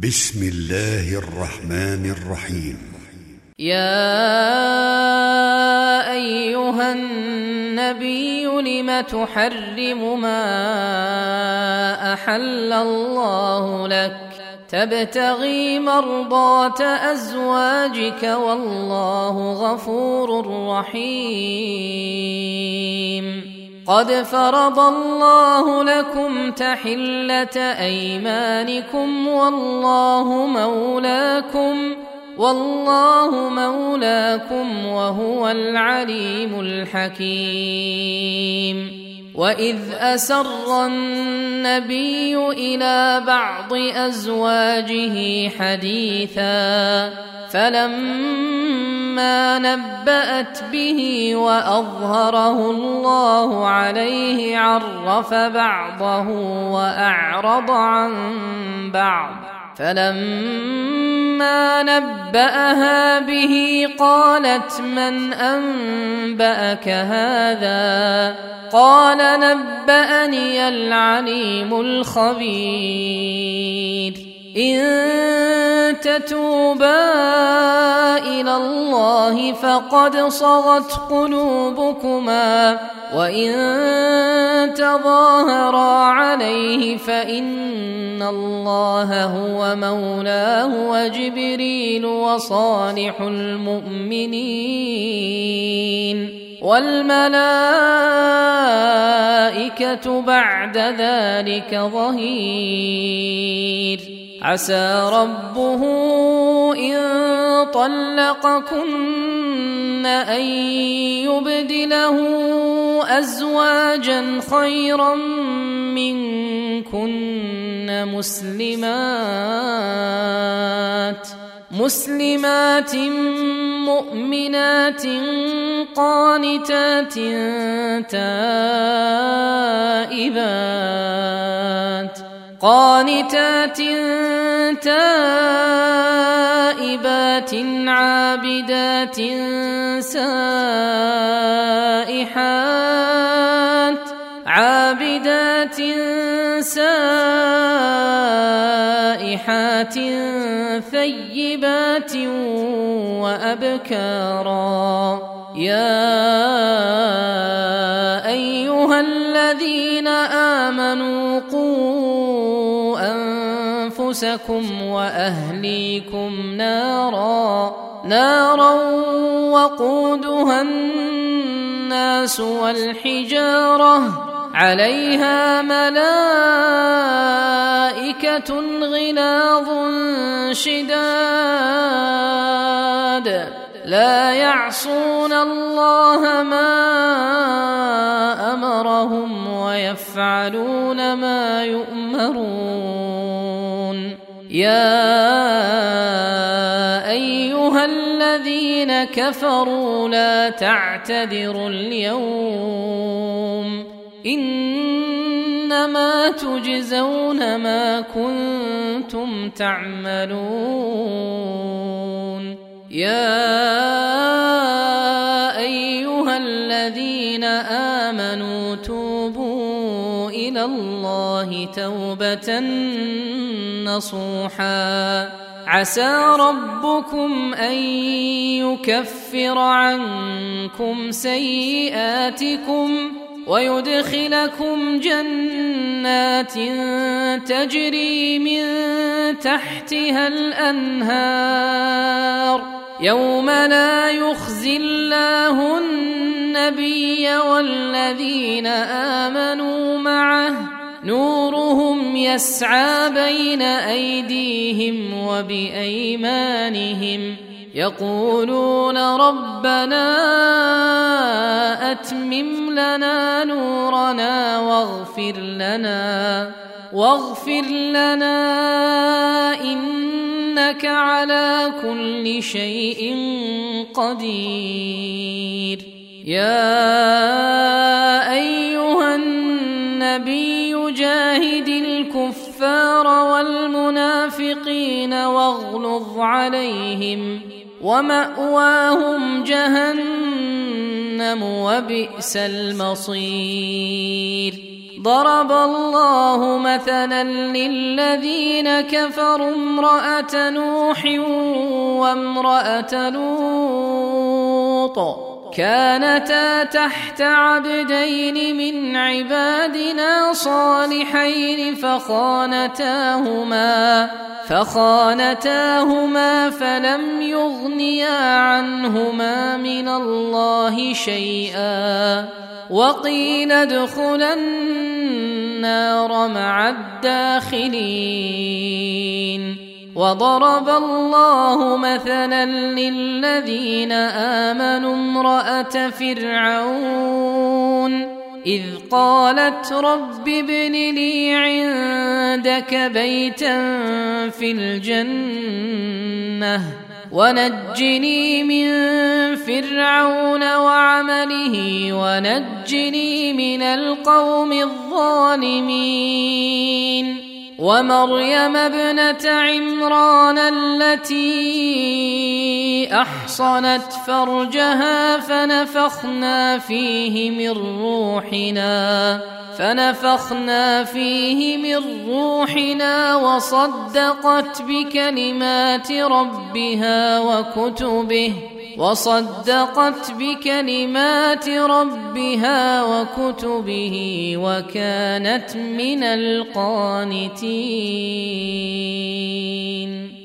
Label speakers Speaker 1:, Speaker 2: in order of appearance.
Speaker 1: بسم الله الرحمن الرحيم.
Speaker 2: يا أيها النبي لم تحرم ما أحل الله لك تبتغي مرضات أزواجك والله غفور رحيم. قد فرض الله لكم تحلة أيمانكم والله مولاكم وهو العليم الحكيم. وإذ أسر النبي إلى بعض أزواجه حديثا فلما نبأت به وأظهره الله عليه عرف بعضه وأعرض عن بعض فلما نبأها به قالت من أنبأك هذا قال نبأني العليم الخبير. إن تتوبا إلى الله فقد صغت قلوبكما وإن تظاهرا عليه فإن الله هو مولاه وجبريل وصالح المؤمنين والملائكة بعد ذلك ظهير. عسى ربه إن طلقكن أن يبدله أزواجا خيرا منكن مسلمات مؤمنات قانتات تائبات عابدات سائحات ثيبات وأبكارا. يا أيها الذين آمنوا قوا أنفسكم وأهليكم نارا وقودها الناس والحجارة عليها ملائكة غلاظ شداد لا يعصون الله ما أمرهم ويفعلون ما يؤمرون. يا أيها الذين كفروا لا تعتذروا اليوم إنما تجزون ما كنتم تعملون. يا أيها الذين آمنوا توبوا إلى الله توبة نصوحا عسى ربكم أن يكفر عنكم سيئاتكم ويدخلكم جنات تجري من تحتها الأنهار يوم لا يخزي الله النبي والذين آمنوا معه نورهم يسعى بين أيديهم وبأيمانهم يقولون ربنا أتمم لنا نورنا واغفر لنا إنك على كل شيء قدير. يا أيها النبي جاهد الكفار والمنافقين واغلظ عليهم ومأواهم جهنم وبئس المصير. ضرب الله مثلا للذين كفروا امرأة نوح وامرأة لوط كانتا تحت عبدين من عبادنا صالحين فخانتاهما فلم يغنيا عنهما من الله شيئا وقيل ادخلا النار مع الداخلين. وضرب الله مثلا للذين آمنوا امرأة فرعون إذ قالت رب ابن لي عندك بيتا في الجنة ونجني من فرعون وعمله ونجني من القوم الظالمين. ومريم ابنة عمران التي أحصنت فرجها فنفخنا فيه من روحنا وصدقت بكلمات ربها وكتبه وكانت من القانتين.